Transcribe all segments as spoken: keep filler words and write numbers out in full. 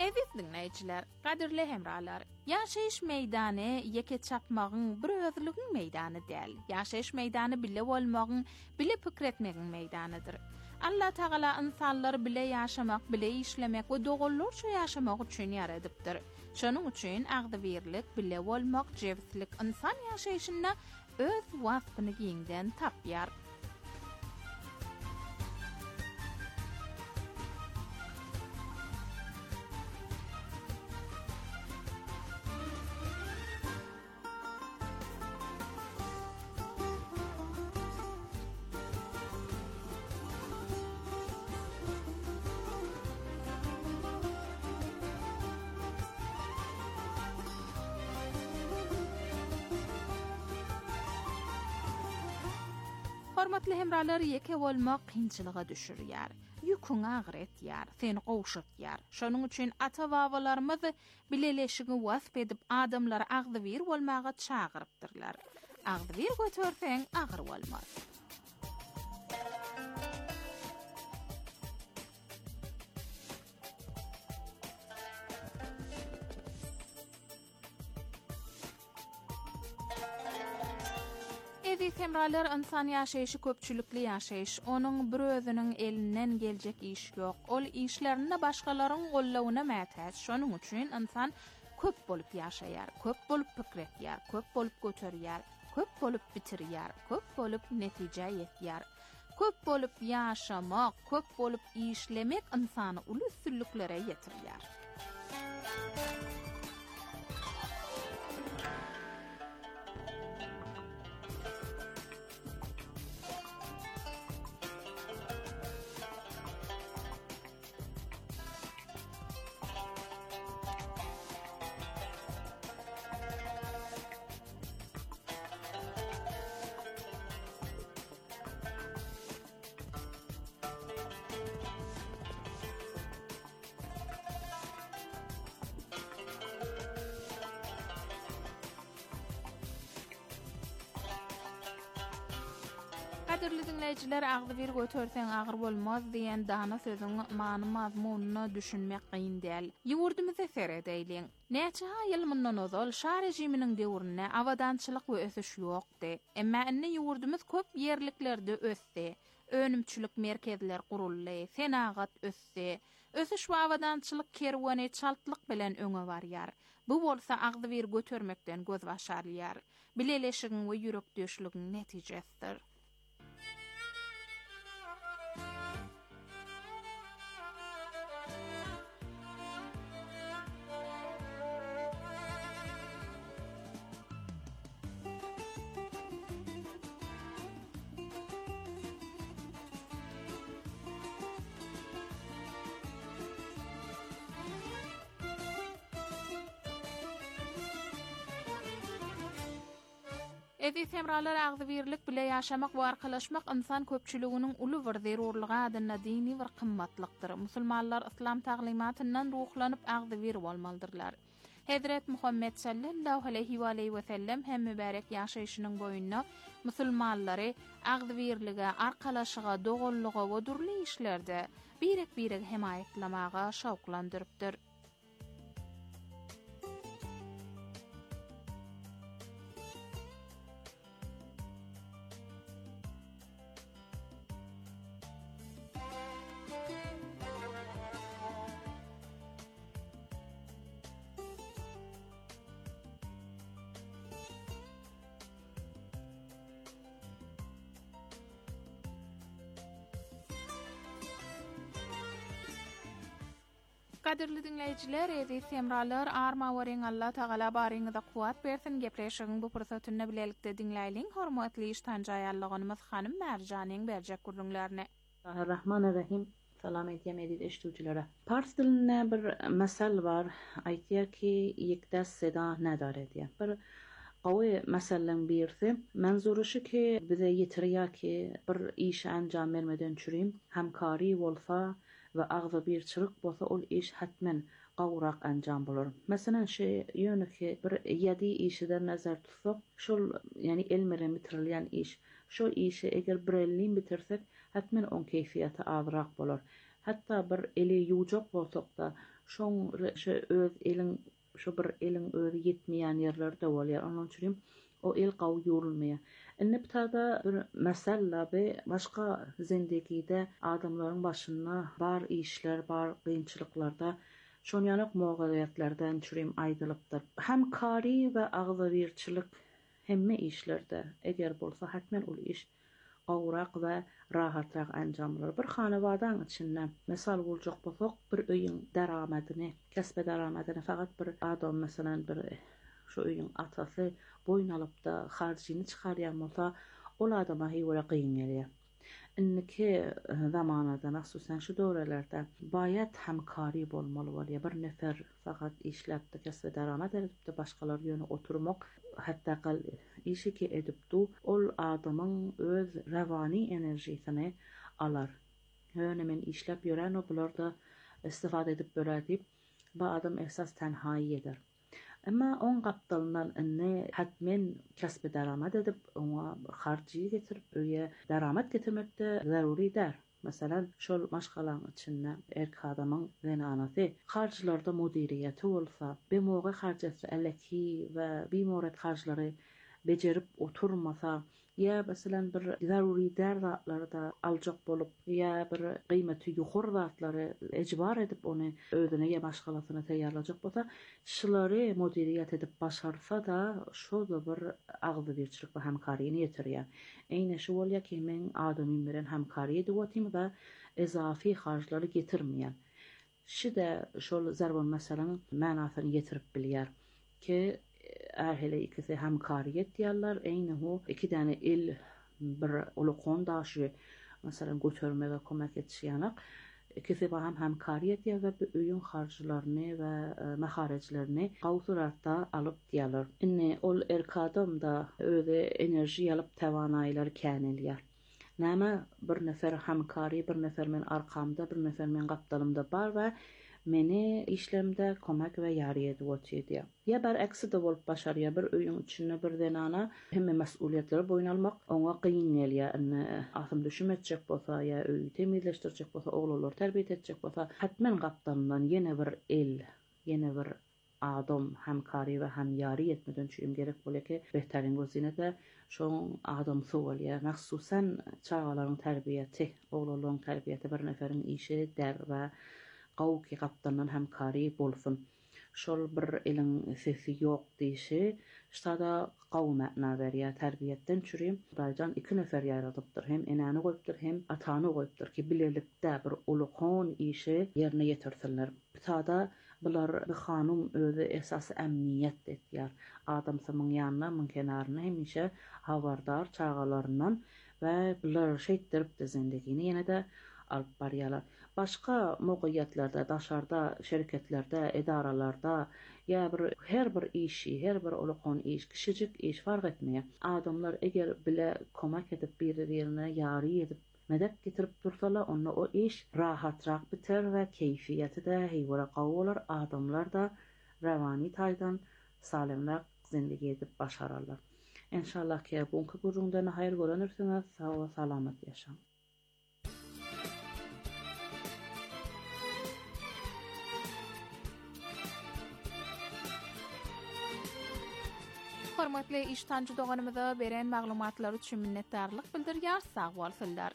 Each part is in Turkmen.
Eziz dinleyiciler, qadirli hemralar, yaşayış meydanı yeke çapmağın bir özlüğün meydanı değil. Yaşayış meydanı bile olmağın, bile pikretmeğin meydanıdır. Allah Teala insanları bile yaşamak, bile işlemek ve doğrularca yaşamak için yaradıptır. Şonun için agdyberlik, bile olmak, cevizlik insan yaşayışına öz vasfını giyinden tapyar. Hormatly hemralar, yeke bolmak qiyinçylyga düşürýär. Ýüküň agyr etýär, seni gowşatýar. Şonuň üçin ata-babalarymyz bileleşigi wasp edip adamlary agdybyr bolmaga çagyrypdyrlar. Agdybyr götürseň agyr bolmaz. Eziz hemralar, insan yaşayışı köpçülükli yaşayış. Onun bir özünün elinden gelecek iş yok. Ol işlerini başkalarının gollawuna mätäç. Şonuň üçin insan köp bolup yaşayar, köp bolup pikretýär, köp bolup göterýär, köp bolup bitirýär, köp bolup netije ýetýär. Köp bolup yaşamak, köp bolup işlemek insany uly üstünliklere ýetirýär. Qadirli dinleyiciler, agdybyr götürseň agyr bolmaz diýen dana sözüň many mazmunyny düşünmek gyn däl. Ýurdumyza seredýin. Näçe ýyl mundan ozal şar rejiminiň döwründe awadançylyk we ösüş ýokdy. Emma indi ýurdumyz köp ýerliklerde ösdi. Önümçülük merkezler guruldy, senagat ösdi. Ösüş we awadançylyk kerwany çaltlyk bilen öňe barýar. Bu bolsa agdybyr götürmekden göz başarýar. Bileleşigiň we ýürekdeşligiň netijesidir. Eziz hemralar, agdybirlik bile yaşamak we arkalaşmak insan köpçüliginiň uly bir zerurlygy adyna dini bir kymmatlykdyr. Musulmanlar islam taglimatyndan ruhlanyp agdybyr bolmalydyrlar. Hazrat Muhammed sallallahu aleyhi we aleyhi we sellem hem mübarek ýaşaýyşynyň boýunda musulmanlary agdybirlige, arkalaşyga, dogullyga we durly işlerde birek-birek hemayetlamaga şawklandyrypdyr. Qadirli dinleyiciler, eziz hemralar, arma waring Allah Taala baryňyza kuwat bersin. Gepreşigiň bu pursatyny bilelikde dinläýin. Hormatly iştanjaýallygymyz hanym Merjanyň berjek gurulmaryny. Bismillahirrahmanirrahim. Salam edýän edip eşitujilere. Pars dilinde bir mesel var. Aýtýar ki, ýekde seda nedar edýär. Bir qawy meseleň birisi, menzuru şu ki, bize ýetirýär ki, bir iş anjam bermeden çürüm, hemkary bolsa ve agdybirçilik bolsa ol iş hatmen gawrak anjam bolar. Meselem şu ýöne ki, bir ýedi işden nazar tutsak, şol yani elmeren bitirilýän iş, şu işi eger bir elliň bitirsek, hatmen on keyfiýeti azrak bolar. Hatta bir eli ýuwjak bolsak da, şoň şu öz eliň şu bir eliň özi ýetmeýän ýerlerde bolýar. Onuň üçin o el gawy ýurulmaýar. Inne tada bir mesele be başka zindegide adamların başına bar işler, bar kıyınçılıklarda şon yanık muğaliyetlerden çürüm aydılıpdır. Hem kari ve ağzaviyirçilik hemme işlerde eger bolsa hatmen ol iş awrak ve rahatrak anjamlar. Bir hanabadan içinden misal boljak bolsak bir öýüň daramadini, kesbe daramadini faqat bir adam meselem bir şu öýüň atasy boyun alıp da harcını çıkaryan bolsa ol adama heýwara kıyın gelýär. Inniki zamanada mahsusan şu döwrelerde bayat hamkari bolmaly bolýar. Bir nefer faqat işläp de kesbe darama edip de başgalar ýöne oturmak hatta kal işi ki edipdi ol adamın öz rawani enerjisini alar. Ýöne men işläp ýören o bular da istifade edip bölädi. Bu adam esas tenhaý eder. Ama on gapdalından inne hatmen kesbe daramat edip ona harcı getirip öýe daramat getirmekde zaruri der. Mesela şol maşgalaň içinde erk adamyň zenanasy harjlarda mudiriyeti bolsa, bemoga harjatsa eleki we bimoret harjlary bejerip oturmasa, ya mesela bir zaruri derzatlary da aljak bolup, ya bir kıymeti ýokary zatlary ejbar edip onu özüne ya başgalasyna taýýarlajak bolsa, şulary mudiriyet edip başarsa da şo da bir agzybirçilik we hamkaryny ýetirýär. Eýne şu bolýar ki men adamym bilen hamkary edýatym we ezafi harjlary getirmeýän. Şide şol zarban meseleň manasyny ýetirip bilýär ki ahile ikisi hamkariyet diýerler. Eýne hu iki tane el bir ulukon daşy mesela götürmege kömek etýänek. İkisi hem hamkariyet diýer we öýün harjlaryny we maharajlaryny gawsuratda alyp diýerler. Inne ol erkadam da öýde enerji alyp tawanaýlar känelýär. Näme bir nefer hamkary, bir nefer men arkamda, bir nefer men gapdalymda bar we meni işlemde kömek we ýary edýär. Ya bar aksy da bolup başarýar. Bir öýüň içinde bir denana hemme mesuliyetleri boyun almak oňa kıyın gelýär. Inne asym düşünmejek bolsa ya öýü temizleşdirjek bolsa, oglanlar terbiýet etjek bolsa, hatmen gapdandan ýene bir el, ýene bir adam hamkary we hem ýary etmeden çüýüm gerek bolýar ki, behtärin gözünde şoň adam bolýar. Mahsusan çağalaryň terbiýeti, oglanlaryň terbiýeti bir neferiň işi der we gawki gapdandan hamkary bolsun. Şol bir eliň sesi ýok diýişi ştada gaw mäna berýär terbiýetden çürüm. Daýjan iki nefer ýaradypdyr. Hem enäni goýupdyr, hem atany goýupdyr ki, bilelikde bir ulukon işi ýerine ýetirsinler. Tada bular bir hanum özü esas emniyet etýär. Adam samyň ýanyna, myň kenaryna hemişe hawardar çağalaryndan we bular şeýtdirip de zindegini ýene de alyp barýarlar. Başka mogiyetlerde, daşarda, şirketlerde, edaralarda ya bir her bir işi, her bir ulukon iş, kişicik iş fark etmeýär. Adamlar eger bile kömek edip bir-birine ýary edip medep getirip dursalar, onda o iş rahatrak biter we keyfiýeti de heýwara gawy bolar. Adamlar da rawani taýdan salimrak zindigi edip başararlar. İnşallah ki buňky gurrundan haýır görenirsiňiz, sag we salamat ýaşaň. Hormatly iştanjy doganymyza beren maglumatlar üçin minnetdarlyk bildirýär. Sag bolsunlar.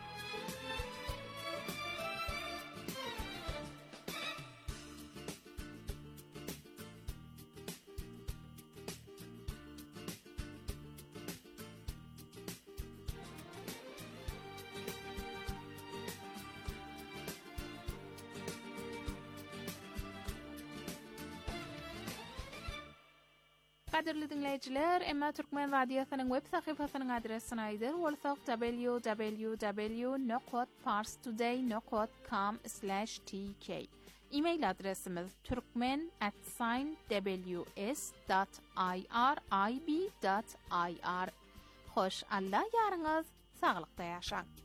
Qadirli dinleyijiler, emma Türkmen radiosynyň web sahypasynyň adresini aýdyr bolsak w w w nokta parstoday nokta com slash t k. E-mail adresimiz turkmen at w s dot irib dot i r. Hoş Allah ýaryňyz saglykda ýaşaň.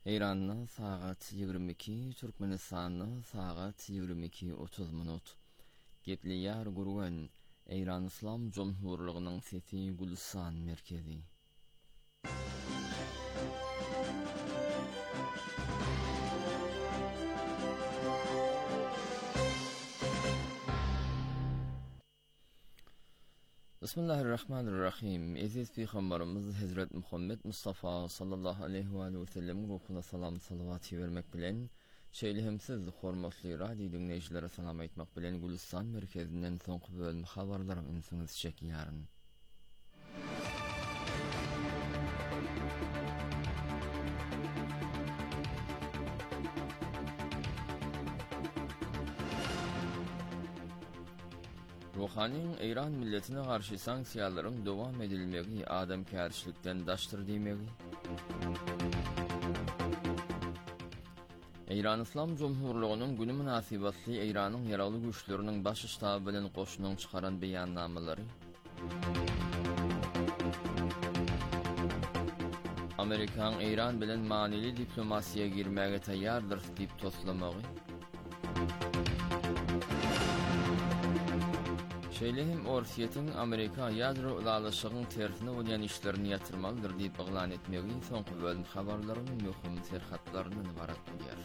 İran'da saat yigirmi iki, Türkmenistan'da saat yigirmi iki otuz minut. Gepliyar gurgan İran İslam Cumhurluğu'nun sesi Gülistan merkezi. Bismillahirrahmanirrahim. Aziz Peygamberimiz Hazret Muhammed Mustafa sallallahu aleyhi ve sellem ruhuna salam salavat vermek bilen şeýlehimsiz hormatly radio dinleýijilere salam aýtmak bilen Gülistan merkezinden soňky bölüm habarlarym insiňiz çekýäryn. Ruhanyň İran milletine garşy sanksiýalaryň dowam edilmegi adamkärçilikden daşdyr diýmegi. İran İslam Cumhurluğu'nun günü münasibatly İran'ın yaralı güçlerinin baş ştaby bilen goşunyň çykaran beýannamalary. Amerikan İran bilen manily diplomasiýa girmäge taýýardyr diýip toslamagy. Şeýlehim Orsiýetiň Amerika ýadro ulalaşygyň tersine bolýan işlerini ýatyrmalydyr diýip eglan etmegi soňky bölüm habarlarynyň möhüm serhatlaryny ibarat bolýar.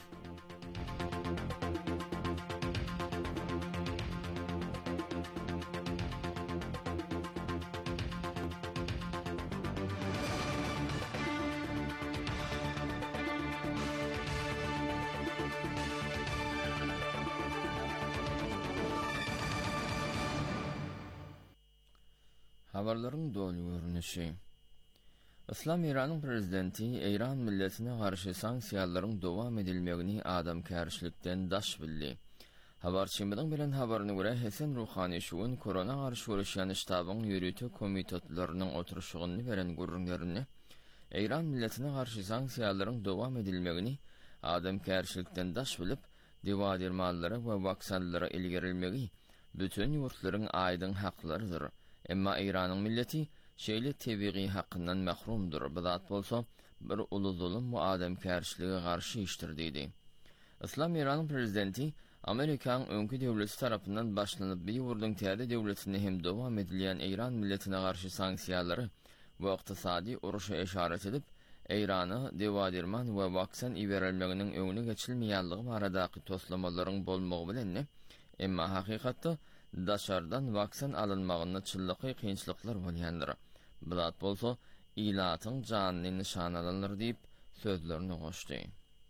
Habarlaryň dolu görnüşi. İslam İran'ın prezidenti İran milletine garşy sanksiýalaryň dowam edilmegini adamkärçilikden daş bildi. Habarçymyň bilen habaryna görä Hasan Ruhani şuun korona garşy görüşýän ştabyň ýürütü komitetleriniň oturuşygyny beren gurrunlaryny İran milletine garşy sanksiýalaryň dowam edilmegini adamkärçilikden daş bilip dewadirmanlara we waksanlara ilgirilmegi bütün ýurtlaryň aýdyň haklarydyr. Emma İran'ın milleti şeýle tebiği hakkından mahrumdur. Bidat bolsa bir ulu zulüm we adamkärçilige garşy işdir diýdi. İslam İran'ın prezidenti Amerikan öňkü döwleti tarapyndan başlanyp bir ýurdun täze döwletine hem dowam edilýän İran milletine garşy sanksiýalary we ykdysady uruşa eşaret edip İran'a dewadirman we waksan iberilmeginiň öňüne geçilmeýänligi baradaky toslamalaryň bolmagy bilen emma hakykatda daşardan vaksin alınmağını çyllyky kynçylyklar bolýandyr. Bilat bolsa ilatyň janyny nişanalanır diýip sözlerini goşdy.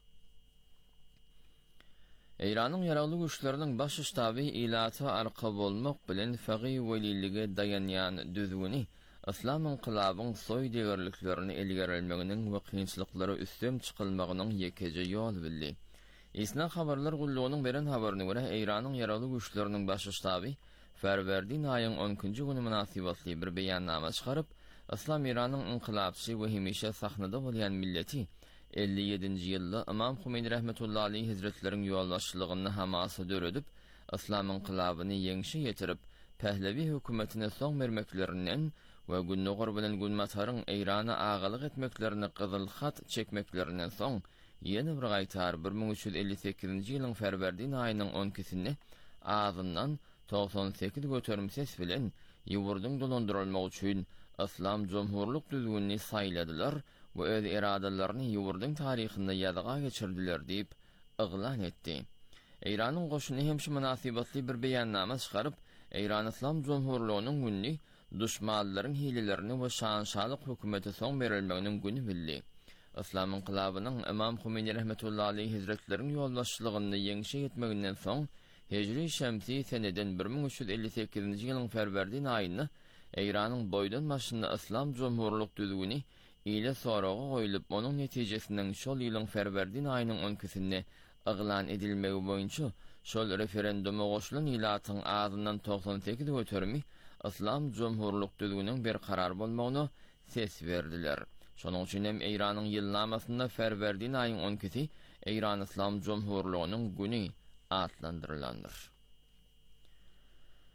İran'ın yaralı güçleriniň baş ştaby ilaty arka bolmak bilen faqih weliligi dayanýan düzgüni İslam inqilabyň soý degerliklerini ilgerilmeginiň we kynçylyklary üstem çykylmagynyň ýekeje ýol bildi. İsna habarlar gulluğunun beren habarına göre İran'ın yaralı güçlerinin başı ştabi Ferverdin ayın onuncu günü münasibatly bir beýannama çykaryp İslam İran'ın inqilabçy we hemişe sahnada bolýan milleti elli ýedinji ýylda İmam Humeyni rahmetullahi aleyhi hazretleriň ýoldaşlygyny Hamas'a döredip İslam inqilabyny ýeňişe ýetirip Pehlevi hökümetine soň bermeklerinden we Günnogor bilen Gülmataryň İran'a agalyk etmeklerini gyzyl hat çekmeklerinden soň ýene bir gaýtar bir ming üç ýüz elli sekizinji ýylyň Ferwerdin aýynyň on ikisinde ağzyndan doksan sekiz göterim ses bilen ýurdun dolandyrylmagy üçin İslam Cumhurluk düzgünini saýladylar we öz iradalaryny ýurdun taryhynda ýadyga geçirdiler diýip eglan etdi. İran'yň goşuny hem şu münasibatly bir beýannama çykaryp İran İslam Cumhurluğunyň günni düşmanlaryň hilelerini we şanşalyk hökümete soň berilmeginiň günü bildi. İslam inqilabynyň İmam Humeyni rahmetullahi aleyhi hazretleriň ýoldaşlygyny ýeňişe ýetmeginden soň Hejri Şemsi seneden bir ming üç ýüz elli sekizinji ýylyň Ferwerdin aýyny İran'yň boýdan başynda İslam Cumhurluk düzgüni ile soraga goýulyp onuň netijesinden şol ýylyň Ferwerdin aýynyň on ikisinde eglan edilmegi boýunça şol referenduma goşulan ilatyň ağzyndan doksan sekiz göterimi İslam Cumhurluk düzgüniniň bir karar bolmagyna ses berdiler. Şonuň üçin hem İran'yň ýylnamasynda Ferwerdin aýynyň on ikisi İran İslam Cumhurluğunyň güni atlandyrylandyr.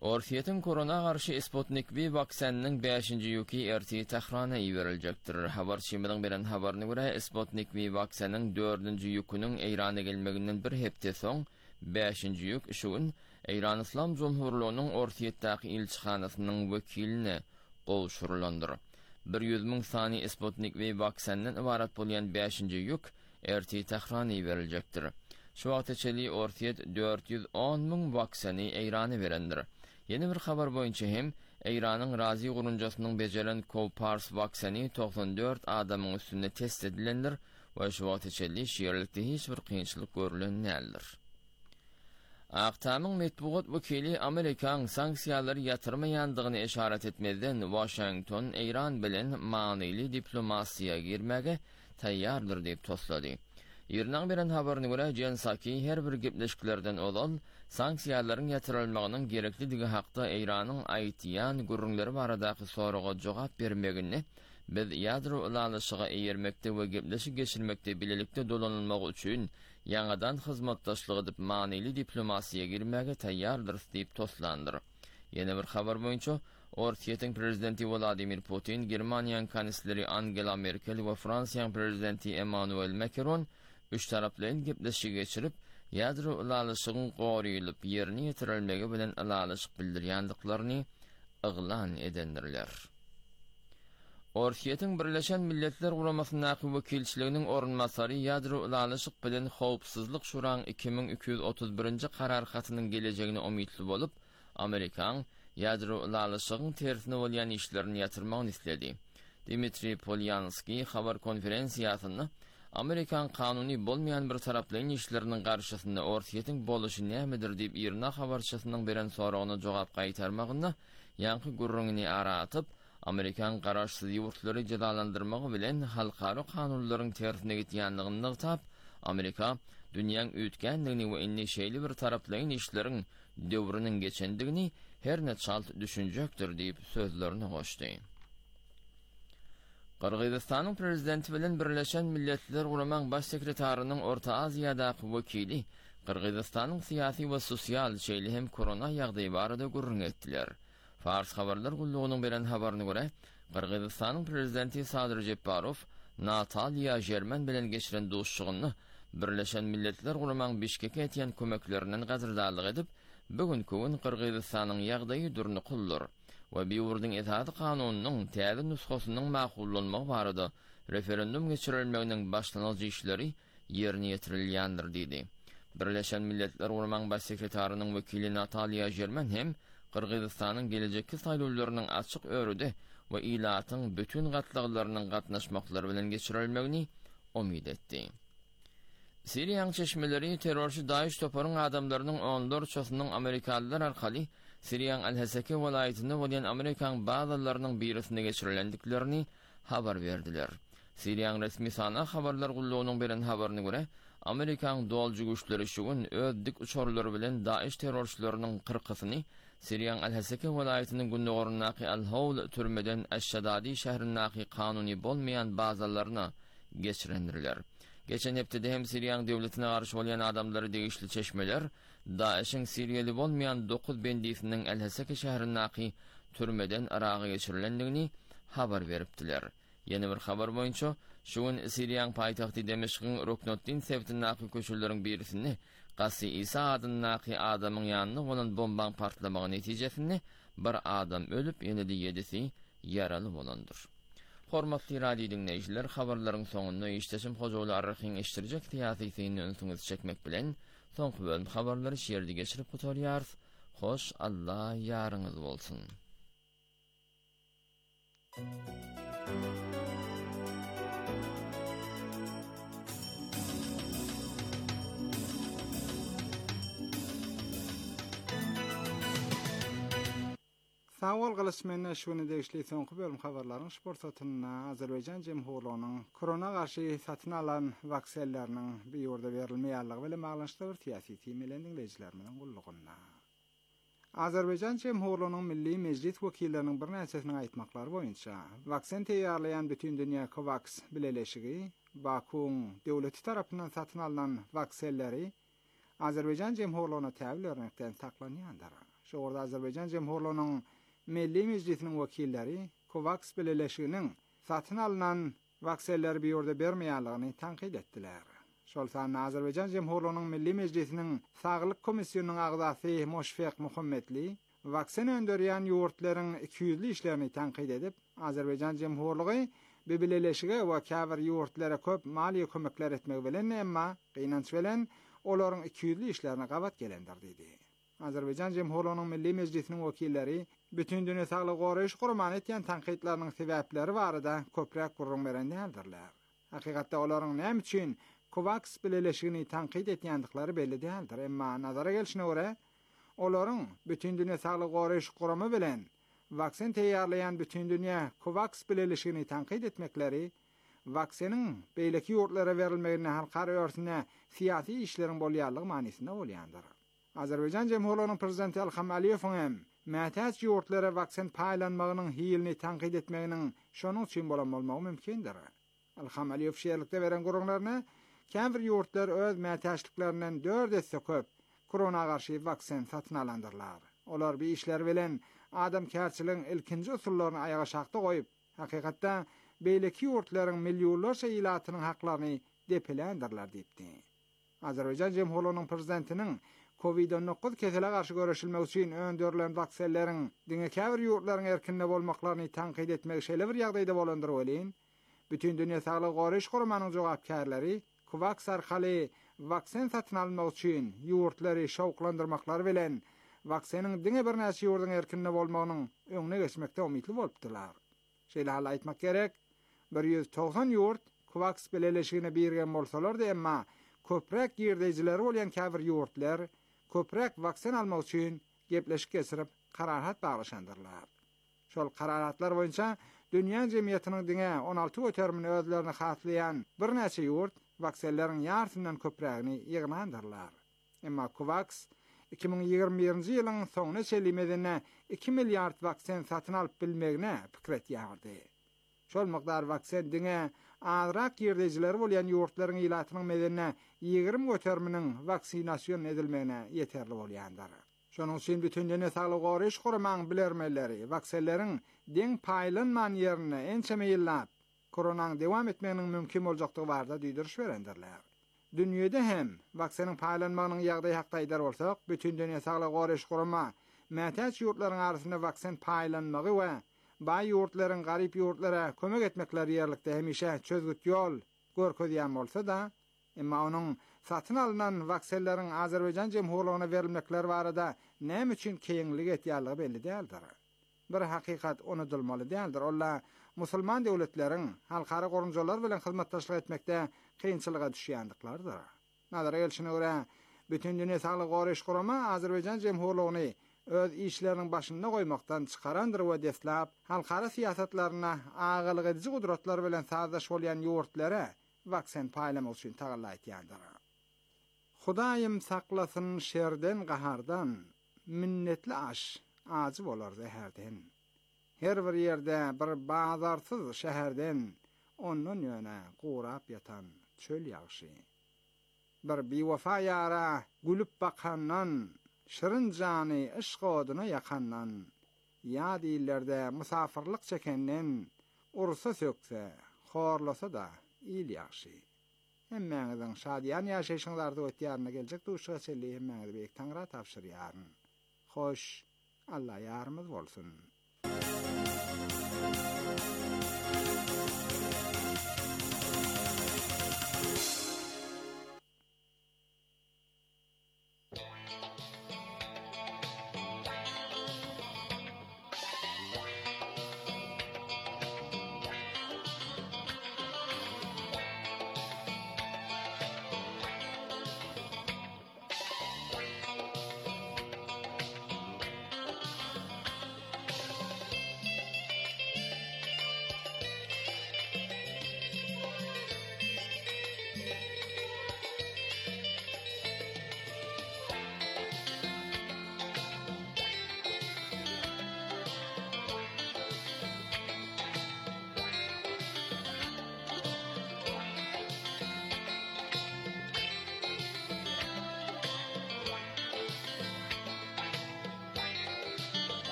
Orsiyetin korona karşı Sputnik V vaksininin beşinci yüki erti Tehrana verilecektir. Habarçymyň beren habaryna görä Sputnik V vaksininin dördüncü yükünün Eýrana gelmeginden bir hepde soň beşinci yük şu gün Eýran Islam Jumhurluğunun Orsiyetdäki ilçihanasynyň wekiline gowşurulandyr. bir yüz ming sany Sputnik V vaksininin ibarat bolýan beşinci yük erti Tehrana verilecektir. Şu wagtçely Orsiyet dört yüz on ming vaksini Eýrana berendir. Yeni bir habar boýunça hem Eýranyň Razi gurunjasynyň bejeren Cowpars vaksini doksan dört adamyň üstünde test edilendir we şu wagtçely şeýerlikde hiç bir kynçylyk görülen nädir. Aqtamyň metbuat wekili Amerikan sanksiýalary ýatyrmaýandygyny işaret etmeden Washington Eýran bilen manyly diplomasiýa girmäge taýýardyr diýip toslady. Ýernaň beren habaryna görä Jensaki her bir gepleşiklerden olan sanksiýalaryň ýatyrylmagynyň gerekliligi hakda Eýranyň aýtýan gurrunlary baradaky soraga jogap bermegini biz ýadro ulalyşyga eýermekde we gepleşik geçirmekde bilelikde dolanylmagy üçin ýangadan hyzmatdaşlyk edip manyly diplomasiýa girmäge taýýardyr diýip toslandyr. Ýene bir habar boýunça Orsiýetiň prezidenti Vladimir Putin, Germaniýanyň kansleri Angela Merkel we Fransiýanyň prezidenti Emmanuel Macron üç taraplyň gepleşigi geçirip ýadro ulalyşygyň goýulyp ýerine ýetirilmegi bilen ulalyşyk bildirýändiklaryny yglan edendirler. Orsiýetiň Birleşen Milletler Guramasynyň wekilçiliginiň orunmasary ýadro ulalyşyk bilen howpsuzlyk şuraň iki bin iki yüz otuz birinji karar hatynyň gelejegine umytly bolup, Amerikan ýadro ulalyşygyň tersine bolýan işlerini ýatyrmagyny isledi. Dmitri Polyanski habar konferensiýasyny Amerikan kanuny bolmayan bir taraplyň işleriniň garşysynda Orsiýetiň boluşy nämedir diýip ýerine habarçysynyň beren soragyna jogap gaýtarmagyna ýanky gurruňyny aratyp, Amerikan garaşsyz ýurtlary jazalandyrmagy bilen halkary kanunlaryň tersine gitýändigini nygtap, Amerika dünýäň ötkendigini we inneşeýli bir taraplyň işleriň döwrüniň geçendigini her neçalt düşünjekdir diýip sözlerini goşdy. Qırgızistanyň prezidenti bilen Birleşen Milletler Guramasynyň baş sekretarinyň Orta Aziýadaky wekili Qırgızistanyň syýasy we sosial şeýli hem korona ýagdaýy barada gurrun etdiler. Fars habarlar gullugynyň beren habaryna görä, Qırgızistanyň prezidenti Sadyr Jeparow Natalya Jermen bilen geçiren dostşugyny Birleşen Milletler Guramasynyň Bişkek'e etýän kömeklerinden gazırdalyk edip, bugünkü gün Qırgızistanyň ýagdaýy durny kullar we biwurdyň etadi kanunynyň täze nusxasynyň makullanmagy barada referendum geçirilmeginiň başlanýan işleri ýerine ýetirilýändir diýdi. Birleşen Milletler Guramasynyň baş sekretarinyň wekili Natalya Jermen hem Qırgızistanyň gelejekki saýlawlarynyň açyk örüde we ilatyň bütün gatlaglarynyň gatnaşmaklary bilen geçirilmegini umyt etdi. Siriýanyň çeşmeleri terrorçy Daesh toparyň adamlarynyň onlarçasynyň Amerikalılar arkaly Siriýanyň Al-Hasaka welaýatyny bolýan Amerikan bazalarynyň birisine geçirilendiklerini habar berdiler. Siriýanyň resmi sana habarlar gullugynyň beren habaryna görä, Amerikan dolju güýçleri şu gün öz dik uçurlary bilen Daesh terrorçylarynyň kırkysyny Siriýanyň Al-Hasaka welaýatynyň gündogorundaky Al-Hawl türmeden Aş-Şadadi şäherindäki kanuny bolmayan bazalaryna geçirendirler. Geçen hepde hem Siriýanyň döwletine garşy bolýan adamlary degişli çeşmeler Daesh'in Siriýeli bolmayan dokuz bendisiniň Al-Hasaka şäherindäki türmeden araga geçirilendigini habar beripdiler. Ýene bir habar boýunça şu gün Siriýanyň paýtagty Demeşkiň Roknoddin sebtindäki köşeleriň birisini Qasy Isa adyndaky adamyň ýanyna bolan bombaň partlamagy netijesinde bir adam ölüp ýene-de ýedisi ýaraly bolandyr. Hormatly radio dinleýijiler, habarlaryň soňunda işleşim hojagly arryň eşdirjek täsirini öňüňize çekmek bilen soňky bölüm habarlary şeýerde geçirip gutarýar. Hoş Allah ýarıňyz bolsun. Sawal galysmanyna şuny degişli soňky bölüm habarlaryň sport satynyna Azerbaýjan Jemhurlygynyň korona garşy satyn alan waksenleriniň bir ýurda berilmeýänligi bilen baglanşyk bir täsir tiýmelendiň leýijileriniň gullugyna. Azerbaýjan Jemhurlygynyň Milli Mejlis wekilleriniň bir näçesiniň aýtmaklary boýunça waksen teýýarlayan bütün dünýä COVAX bileleşigi Bakuň döwleti tarapyndan satyn alynan waksenleri Azerbaýjan Jemhurlygyna täwirlenmekden saklanýandyr. Şoğurda Azerbaycan Cemhurluğunun Milli Meclisinin vekilleri COVAX birleşiginin satın alınan vakselleri bir yurda bermeýänligini tankid etdiler. Şol sanny Azerbaycan Cemhurluğunun Milli Meclisinin Saglyk Komissiýonynyň agzasy Moşfeq Muhammedli vaksin öndürýän ýurtlaryň iki yüzli işlerini tankid edip, Azerbaycan Cemhurlugy birleşige we käbir ýurtlara köp maliýe kömekler etmek bilen emma gynanç bilen olaryň iki yüzli işlerini gabat gelendir dedi. Azerbaycan Cemhurluğunun Milli Meclisinin wekilleri bütün dünýä saglyk goraýyş gurman etýän tankidlarynyň sebäpleri barada köprek gurrun beren däldirler. Hakykatda olaryň näme üçin COVAX birleşigini tankid etýändiklary belli däldir, emma nazara gelişine görä olaryň bütün dünýä saglyk goraýyş guramy bilen vaksin teýýarlayan bütün dünýä COVAX birleşigini tankid etmekleri vaksinin beýleki ýurtlara berilmegine halkara örsüne siyasi işlerin bolýanlygy manysynda bolýandyr. Azerbaycan Cemhurluğunun prezidenti Ilham Aliýew hem mätäç ýurtlara vaksin paýlanmagynyň hilini tankid etmeginiň şonuň üçin bolan bolmagy mümkindir. Ilham Aliýew şeýerlikde beren gurulmaryna käbir ýurtlar öz mätäçliklerinden dört esse köp korona garşy vaksin satyn alandyrlar. Olar bir işler bilen adam kärçiligiň ilkinji usullaryny ayaga şakda goýup, hakykatda beýleki ýurtlaryň milliýonlarça ilatynyň haklaryny depelendirler diýipdi. Azerbaycan Cemhurluğunun prezidentiniň covid on dokuz kesele garşy görüşilmek üçin öndürilen vaksinleriň diňe käbir ýurtlaryň erkinne bolmaklaryny tankid etmek şeýle bir ýagdaýda bolandyr welin. Bütün dünýä saglyk goraýyş gurmanyň jogapkärleri COVAX arkaly vaksin satyn almak üçin ýurtlary şowklandyrmaklary bilen vaksinin diňe bir näçe ýurduň erkinne bolmagynyň öňüne geçmekde umytly bolupdylar. Şeýle hal aýtmak gerek, bir yüz doksan ýurt COVAX birleşigine birgen bolsalar-da emma köprek ýerdejileri bolýan käbir ýurtlar köprek vaksin almak üçin gepleşik geçirip kararat baglaşandyrlar. Şol kararatlar boýunça dünýä jemgyýetiniň diňe on alty götermini özlerini hatlayan bir näçe ýurt vaksinleriň ýartyndan köpregini ýygnandyrlar. Emma COVAX iki bin ýygrimi birinji ýylyň soňuna çelimedine iki milliard vaksin satyn alyp bilmegine pikir etýärdi. Şol mykdar vaksin diňe azrak ýerdejileri bolýan ýurtlaryň ilatynyň medine ýygrimi göterminiň vaksinasiýon edilmegine ýeterli bolýandyr. Şonuň üçin bütün dünýä saglyk goraýyş guramaň bilermeleri vaksinleriň deň paýlanman ýerine ençe meýillap koronaň dewam etmeginiň mümkin boljakdygy barada duýduruş berendirler. Dünýede hem vaksinin paýlanmagynyň ýagdaýy hakda aýdar bolsak, bütün dünýä saglyk goraýyş gurama mätäç ýurtlaryň arasynda vaksin paýlanmagy we baý ýurtlaryň garyp ýurtlara kömek etmekleri ýerlikde hemişe çözgüt ýol görkezýän bolsa da, emma onuň satyn alynan vaksinleriň Azerbaycan Cemhurlugyna berilmekleri barada näme üçin keýinlik etýärligi belli däldir. Bir hakykat unutulmaly däldir. Ola musulman döwletleriň halkara gorunjalar bilen hyzmatdaşlyk etmekde kynçylyga düşýändikleridir. Nazara gelişine görä, bütün dünýä saglyk goraýyş gurama Azerbaycan Cemhurlugyny öz işlerinin başında goýmakdan çykarandyr we deslap halkara siýasatlaryna agylyk edici gudratlar bilen sazdaş bolýan ýurtlara vaksin paýlamak üçin tagalla etýändir. Hudaýym saklasyn şerden gahardan, minnetli aş azy bolar zäherden. Her bir ýerde bir bazarsyz şäherden ondan ýöne gurap ýatan çöl ýagşy. Bir bewafa ýara gülüp bakandan, şirin jany işq oduny yakandan, ýa dillerde musafirlik çekenden, ursa sökse, horlasa da il ýagşy. Hemmeňiziň şadýan ýaşaýşyňlarda ötýärine geljek duşa çelli hemmeňizi beýik taňra tapşyrýaryn. Hoş, Allah ýarymyz bolsun.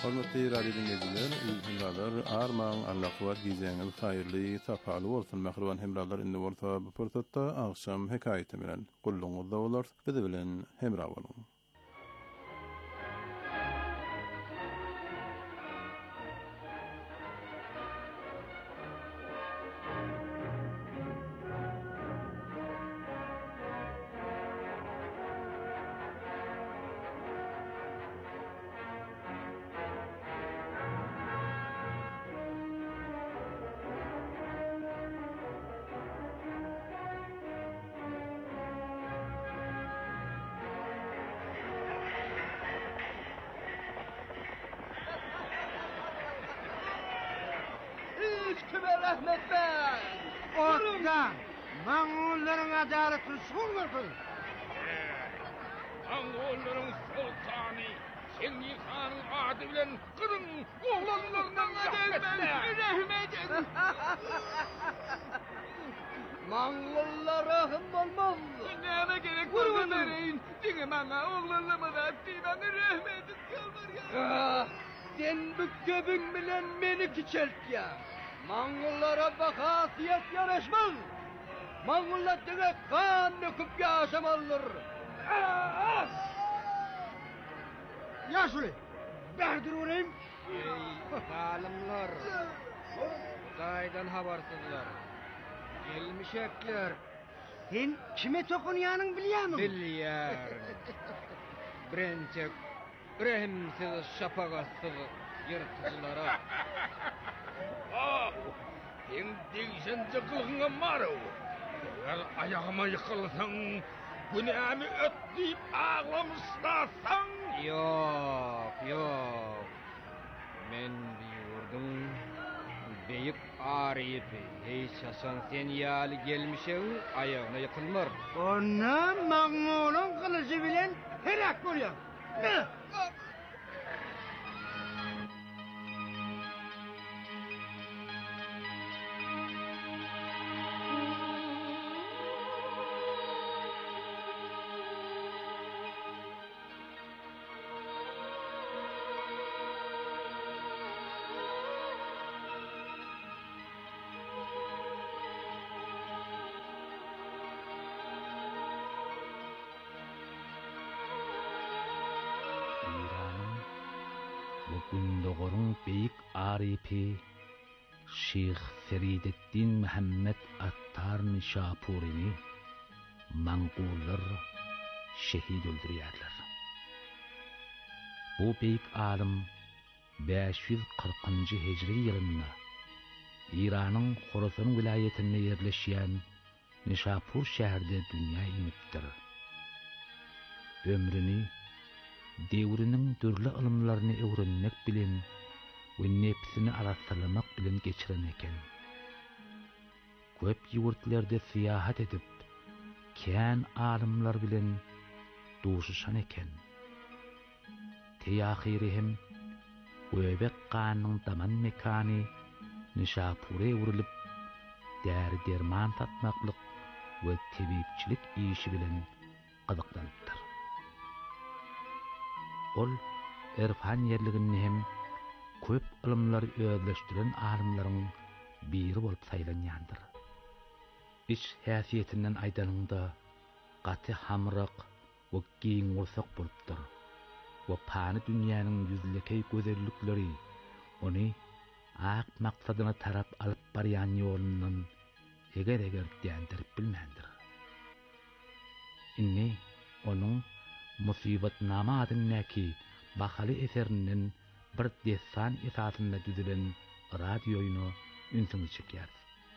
Hormatly radio dinleyijiler, hemralar, arman, allaqwat gizeňiz haýyrly, tapaly bolsun. Mähruban hemralar indi bolsa bu pursatda akşam hekaýete bilen gulluňyzda bolar. Bizi bilen hemra bolun. Rahmetler! Orta! Mağulların adaletini sormadın. Mağulların sultanı Çengiz Han'ın adı bilen kırın oğlanlarından rahmetler! Rahmetin! Mağullara rahım olmaz. Neyime gerek var vereyin? Dine bana oğlanlarıma da bana rahmetin kalmar ya. Sen bu göbün bilen beni küçelt ya. Mağullara bakasiyet yaraşmaz. Mağullar dine kan döküp yaşamalıdır. Yaş ulan! Berdir olayım. Ey zalimler! Daydan habersizler. Gelmişekler. Sen kime dokunuyanın biliyor musun? Biliyorum. Birinci rahimsiz şapakasız yırtıcılara. Ah! Sen değişence kılığına var o. Eğer ayağıma yıkılsan, günahımı ötleyip ağlamışlarsan... Yok, yok. Men biyordum. Beyik arayıp, hey şaşan sen yali gelmişsin, ayağına yıkılmır. Ona mağmulun kılıcı bilen helak oluyor. Ne? Gündogorun beyik arifi Şeyh Ferideddin Muhammed Attar Nişapurini Mangullar şehit öldürýärler. Bu beyik alim beş yüz kırkıncı hicri ýylynda İranyň Horasan vilayetinde ýerleşýän Nişapur şäherinde dünýä ýenipdir. Ömrüni devrinin dürlü ılımlarını öwrenmek bilen we nepsini araşdyrmak bilen geçiren eken. Köp ýurtlarda siýahat edip, kän alimler bilen duşuşan eken. Teýahiri hem Öbek Ganyň daman mekany Nişapure urulyp, däri derman satmaklyk we tebipçilik işi bilen gyzyklanypdyr. Ol erfan yerligini hem köp ılımlary özleşdiren alimlaryň biri bolup saýlanýandyr. İş häsiýetinden aýdanynda gaty hamrak we giň ursak bolupdyr. We pany dünýäniň ýüzlekey gözellikleri ony ak maksadyna tarap alyp barýan ýolundan eger-eger däňdirip bilmändir. Inni onuň Musibatnama adındaki bahaly eserinden bir destan esasında düzülen radyoyunu ünsüňiz çekýär.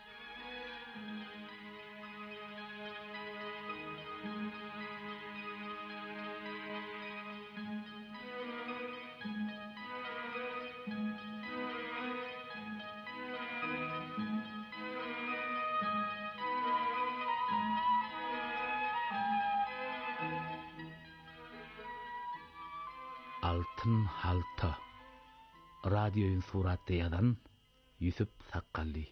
Altın halta radyoyun suratlayan Yusuf Sakalli.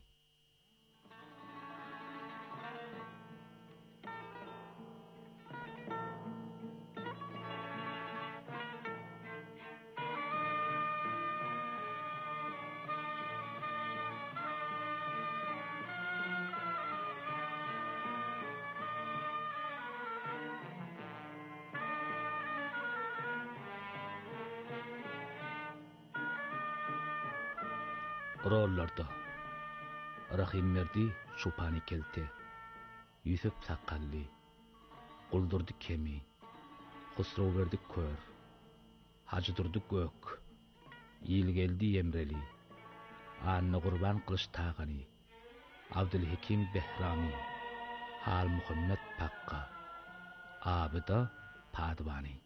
rollarda Rahim Merdi Şupani Kelte, Yusuf Sakalli, Guldurdu Kemi, Husroverdi Kör, Hacıdurdu Gök, Yilgeldi Yemreli, Anna Qurban Qilish Tağani, Abdülhakim Behrami, Hal Muhammed Pakka, Abida Padvani.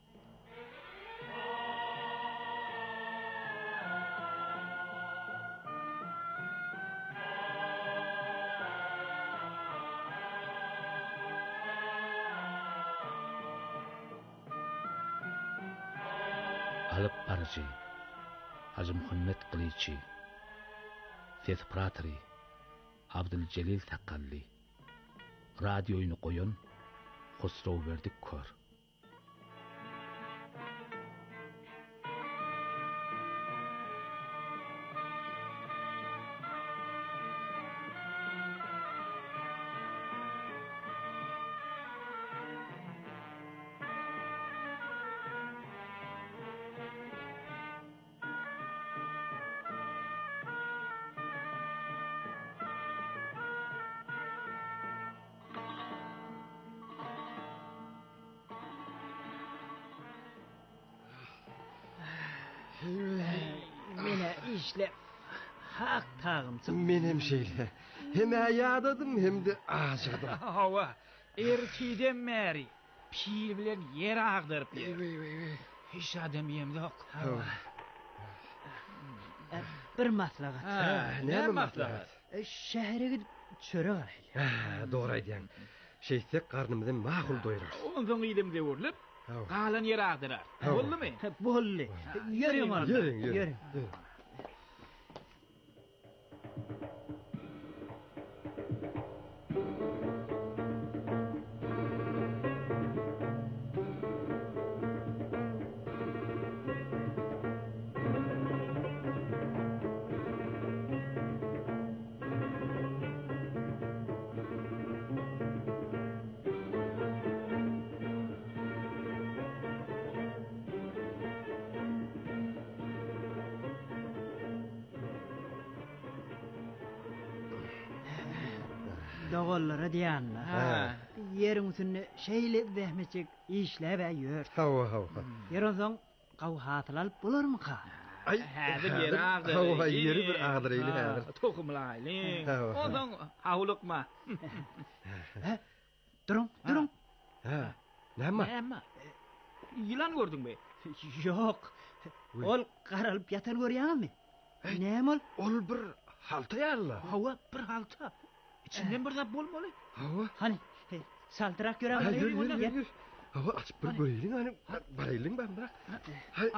Alıp Paracı, Hacı Muhammed Qilichi, Feth Pratri, Abdülcelil Sakalli, radyoyunu koyun, Husroverdi Kör. Mene işle hak tağımsın. Menem şeyle. Hem ayadadım hem de ağaçadım. Hava ertiden meri pil bilen yer ağdırıp yer. Hiç adam yem yok. Hava. Bir maslahat. Ne maslahat? Şehre gidip çöre arayla. Doğru aydan. Şeysek karnımızı mağul doyurar. Ondan ilim de vurulup kalan yer ağdırar. Oldu mu? Bollu. Yürüyün orada. Yürüyün, yürüyün. Dağollara diyanlar. Yerin üstünde şeyle zahmetçik işle ve yör. Hava hava. Yerin son kavhatılar alıp bulur mu ka? Ay, hadi yer ağdır. Hava yeri bir ağdır eyle ağdır. Tokumlaylı. Ondan havlukma. Durun, durun. Ha. Nema? Nema? Yılan gördün be? Yok. Ol qaralıp yatan görüyor mu? Ne ol? Ol bir halta yalla. Hava bir halta. İçinden bir zap bolmalı. Hava. Hani saltırak gören Ha, yürü yürü yürü. Hava aç bir göreyim hani. Barayılın ben bırak. Hay.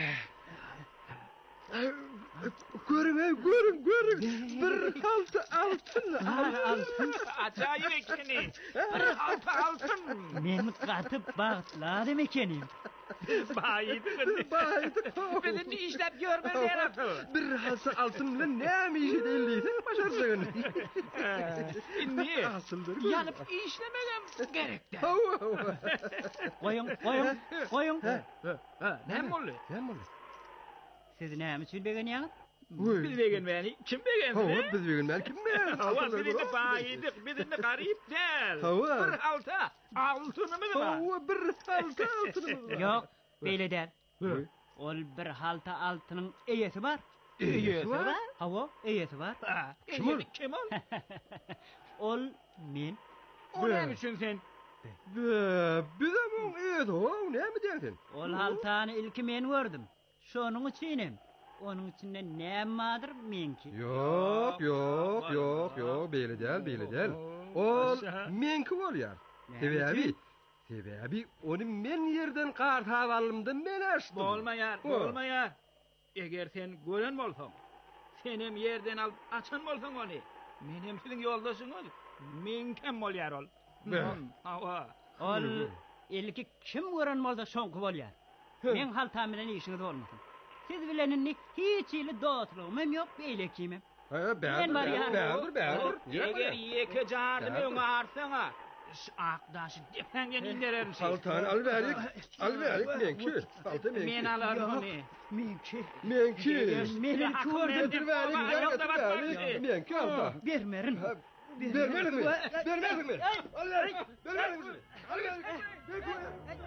Görün ey görün görün. Bir halta altın. Altın. Acayip ekeni. Bir halta altın. Mehmet katıp bağıtladım ekenim. Bayıydı kızı. Bayıydı. Bizim bir işlep görmez yarattı. Bir halta altın bile ne mi işe değilliyse başarsın. Niye? Asıldır. Yanıp işlemeden gerekti. Hava hava. Koyun, koyun, koyun. Ne mi oldu? Ne mi oldu? Siz ne mi sülbegen yanıp? Biz begen beni. Kim begen beni? Hava biz begen ben kim ben? Hava seni de bayıydık. Bizim de garip değil. Hava. Bir halta altınımız var. Hava bir halta altınımız var. Yok, böyle der. Ol bir halta altının eyesi var. Eyesi var? Hava, eyesi var. Kim ol? Kim ol? Ol men. O ne için sen? Bir de bu eydi o ne mi dersin? Ol haltanı ilki men gördüm. Şonun içinim. Onun içinde ne vardır menki? Yok yok yok yok böyle değil böyle değil. Ol menki ol ya. Sebebi sebebi onu men yerden kart havalımda men açtım. Olmayar, olmayar. Eğer sen gören bolsan, senem yerden al açan bolsan onu. Menem senin yoldaşın ol. Men kim olyar ol? Hava. Ol ilki kim gören bolsa şonku bolyar. Men haltam bilen işiniz olmasın. Siz bileninni hiç ili doğutluğum yok beyle kimim. Ha, Ben var ya. beğendir, beğendir. Eğer iki cardımı artsana, Aqdaşı depengen indererim. Saltan alverik, alverik menki. Saltan menki. Men alarım onu. Menki. Menki. Meni kör Getirverik, getirverik. Menki alta. Bermerin. Bermerin mi? Bermerin mi? Alverik, bermerin mi? Alverik, bermerin.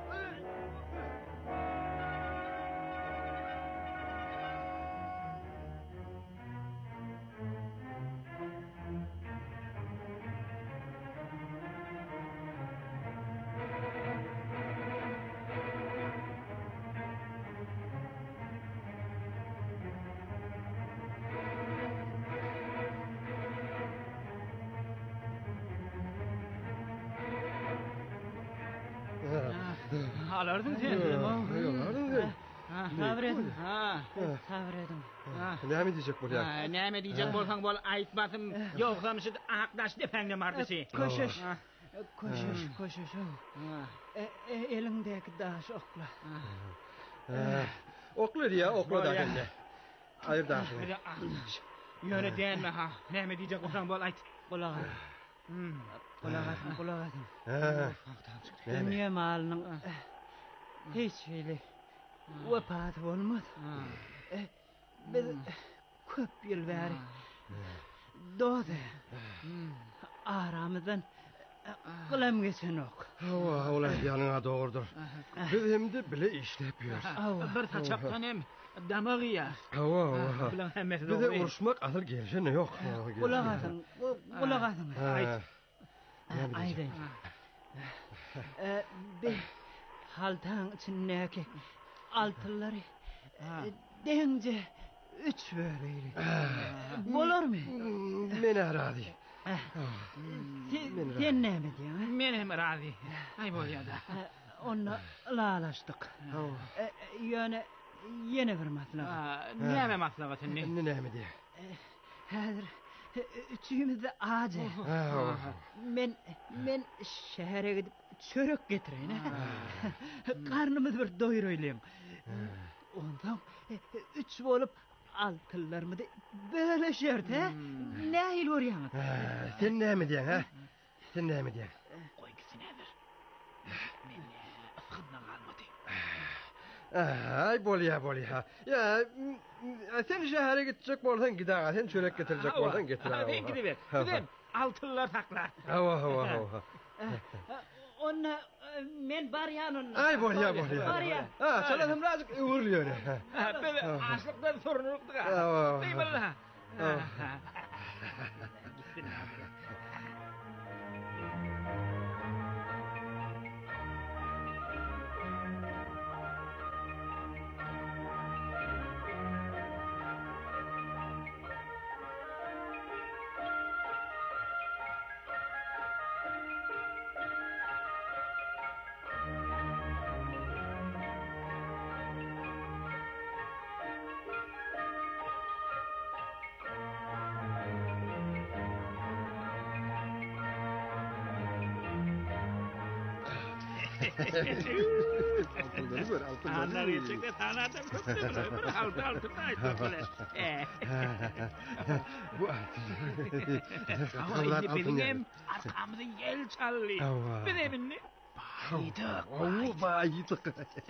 Alardın sen. Alardın sen. Sabredin. Ha. Sabredin. Näme diyecek bu ya? Ha, näme diyecek bolsaň bol aýtmasym, ýoksamşy aqdaş depeňde mardysy. Koşuş. Koşuş, koşuş. Elindeki daş okla. Okla diye, okla da gende. Ayır daşını. Ýöne denme ha. Näme diyecek bolsaň bol aýt. Kulak at. Kulak at, kulak at. Dünya malının hiç şeyle vefat olmadı. Biz köp yıl beri doğdu. Aramızdan kılam geçen ok. Hava, ulan yanına doğrudur. Biz hem de bile işlepiyoruz. Bir taçapdan hem damağı ya. Hava, hava. Bilen hemmesi Bir de uruşmak asıl gelişen yok. Kulak atın, kulak atın. Ayt. Aydan. Bir haltan içindeki altınları deyince üç böyleydi. Olur mu? Mene razı. Sen ne mi diyorsun? Men hem razı. Ay bol ya da. Onunla lalaştık. Yani yeni bir maslahat. Näme maslahatın ne? Ne näme diye? Hazır üçümüz de acı. Men men şehre gidip çörek getireyim. Karnımız bir doyurayım. Ondan üç bolup altınlarımı da böyle şert he. Ne hil var yani? Sen näme diyen ha? Sen näme diyen? Koy gitsin edir. Men ıskından kalmadı. Ay bol ya bol ya. Ya sen şehre gidecek bolsan gider. Sen çörek getirecek bolsan getir. Ben gidiver. Gidem. Altınlar saklar. Hava hava hava. Onunla men bar yanın. Ay bol ya bol ya. Var ya. Ha, çalalım birazcık uğurluyor. Böyle açlıktan sorun yok da. Hava. Değil mi lan? Gitsin abi. Altınları ver, altınları. Anlar gerçekten tanıdım. Bir altı altı da böyle. Bu altınları. Ama iyi benim arkamda yel çalıyor. Bir de binni. Bayıdık. Oo, bayıdık.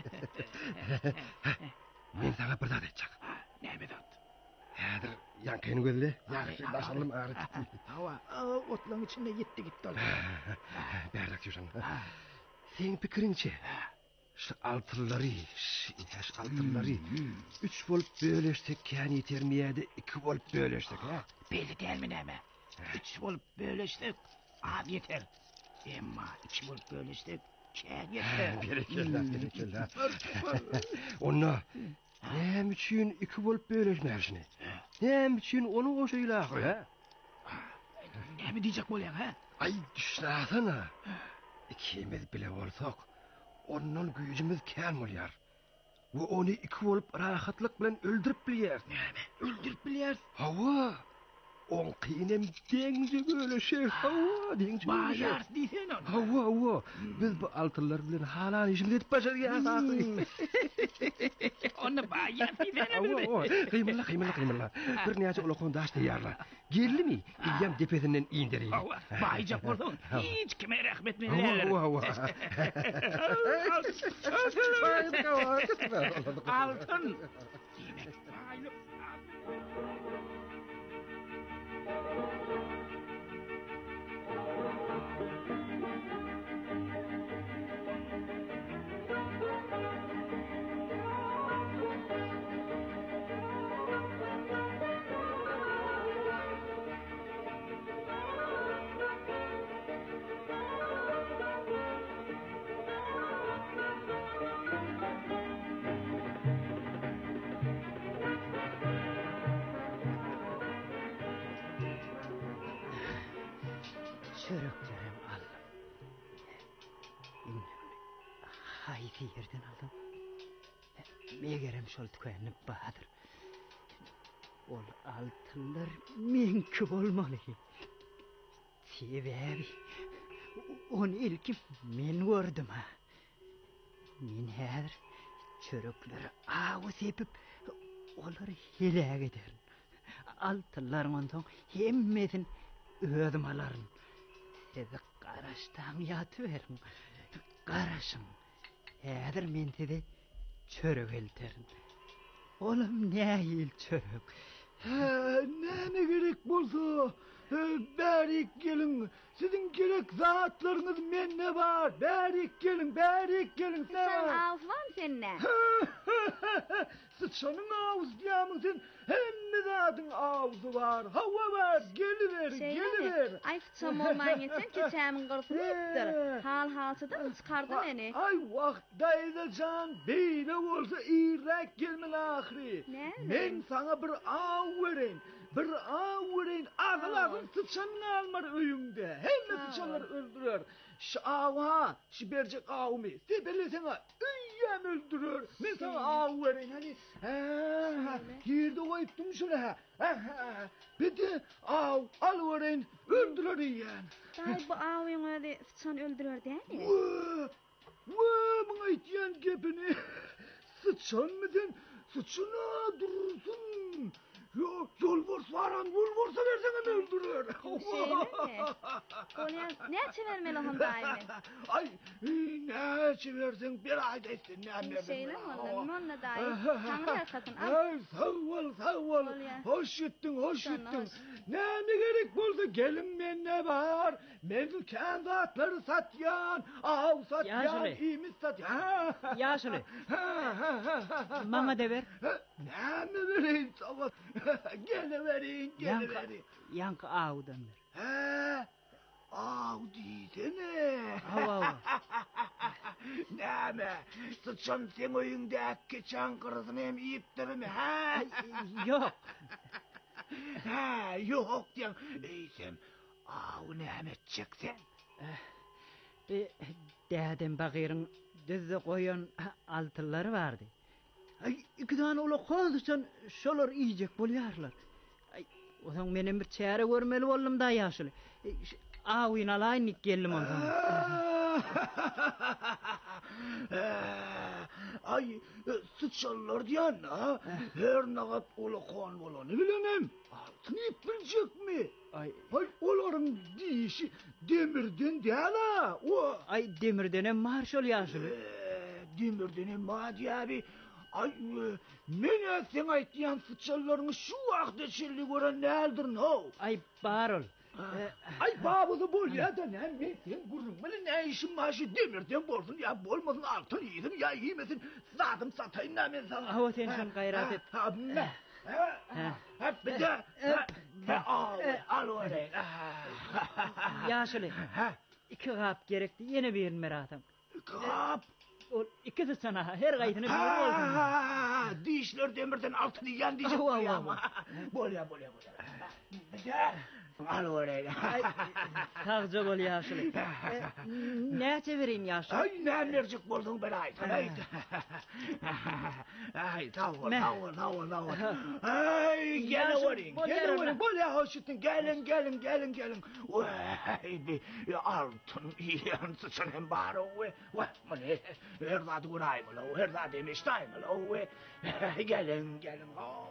Men sana bir daha edecek. Ne bedot? Hadır, yankayını gözle. Yankı, başarılım ağrı gitti. Hava, otlan içinde gitti gitti. Berdak diyorsan. Senin fikrince, şu altınları, şu altınları, üç bolup bölüşsek yani yeter mi ya da iki bolup bölüşsek ha? Belli değil mi neme? Üç bolup bölüşsek, abi yeter. Ama iki bolup bölüşsek, kâr yeter. Berekeller, berekeller. Onunla, hem için iki bolup bölüşmersini, hem için onu koşuyla ha? Ne mi diyecek bolyan ha? Ay düşünsene. İkimiz bile olsak, onun gücümüz kelmiyor. Bu onu iki olup rahatlık bilen öldürüp bilir. Ne mi? Öldürüp bilir. Hava, on kıynem denize böyle şey hava denize böyle şey. Bayar diysen onu. Hava hava. Biz bu altınlar bilen halan işimiz edip başarıyız. Onu bayar diysen Hava hava. Kıyımla kıyımla kıyımla. Bir neyse ulakon daştı yarla. Geldi mi? İlyam tepesinden indireyim. Bayacak oldun. Hiç kime rahmet mi Hava verir? hava hava. Altın. Çörüklerim aldım. Haydi yerden aldım. Megerem şol tükenip bahadır. Ol altınlar minki olmalı. Sebebi onu ilki men gördüm ha. Men her çörükleri ağı sepip onları hilaga ederim. Altınlarım ondan hemmetin ödüm alarım. Sizi qaraştam yatıverim. Qaraşın. Eğer men size çörük elterim. Oğlum ne yil çörük? Ne gerek bolsa berik gelin. Sizin gerek zatlarınız menne var. Berik gelin, berik gelin. Sen ağız var mı seninle? Sıçanın ağız diyamın sen. Hem zatın ağzı var. Hava var. Geliver, geliver. Ay sıçam olmayan geçen keçemin kırısını ettir. Hal halsıdan çıkardı beni. Ay vaktayda can beyle olsa iğrek gelmen ahri. Ne? Men sana bir ağ vereyim. Bir ağ vereyim. Ağıların sıçanını almar öyümde. Hem de sıçanları öldürür. Şu ağa, şu bercek ağımı. Sebele sana üyyem öldürür. Men sana ağ vereyim. Hani yerde koyuptum şöyle. Bir de ağ al vereyim. Öldürür yiyen. Day bu ağın öyle sıçan öldürür değil mi? Vaa bana itiyen gepini. Sıçan mıdın? Sıçana durursun. Yo, yol borç varan, yol borsa versene öldürür. Şeyle mi? Kolya ne çevirmeli hon daimi? Ay, ne çevirsen bir ayda etsin ne anne. Şeyle mi oldu? Monla daimi. Tanrı yaşasın. Ay, sağ ol, sağ ol. Hoş gittin, hoş gittin. Ne ne gerek buldu gelin men ne var? Men kendi atları satyan, av satyan, iyimiz satyan. Yaşlı. Mama dever. Ne mi vereyim sabah? Geliverin, geliverin. Yankı ağudandır. He, ağ diysene. Hava hava. Ne mi? Sıçan sen oyunda geçen kırısını hem iyiptirim he? Yok. He, yok diyen. Eysem, ağ ne mi çeksen? Däden bakırın düzde koyan altınları vardı. Ay, iki tane ola kaldısan şolar yiyecek bolýarlar. Ay, odan benim bir çare görmeli boldum da yaşlı. Ağın alaynik geldim ondan. Ay, sıçanlar diyen ha? Her nagat ola kan bolanı bilenem. Altın ip bilecek mi? Ay, ay oların dişi demirden değil ha. O. Ay, demirden hem marşol yaşlı. Demirden hem madi abi. Ay, men sen aytyan sıçanlarını şu vakti çilli gören nealdir no? Ay, barol. Ay babası bol ya da ne ben sen gurrun bana ne işin maaşı demirden bolsun ya bolmasın altın yedim ya yemesin zadım satayım ne ben sana. Hava tenşon gayret et. Ne? Ha bir de al al öyle. Yaşlı. İki kap gerekti yine bir meratım. Kap. O ikisi sana her gaytını bir olsun. Dişler demirden altın yiyen diyecek ya ama. Bol ya bol ya bol ya. Bir de Alıverin. Tağca bol yaşlı. Näçe bereyim yaşlı? Ay ne mercek boldun ben ay. Ay. Ay tavır tavır tavır tavır. Ay geliverin. Geliverin. Bol ya hoşittin. Gelin gelin gelin gelin. Vay bir altın iyan sıçanın baro ve. Vay mani. Herda duray mı lo? Herda demiştay mı lo? Gelin gelin.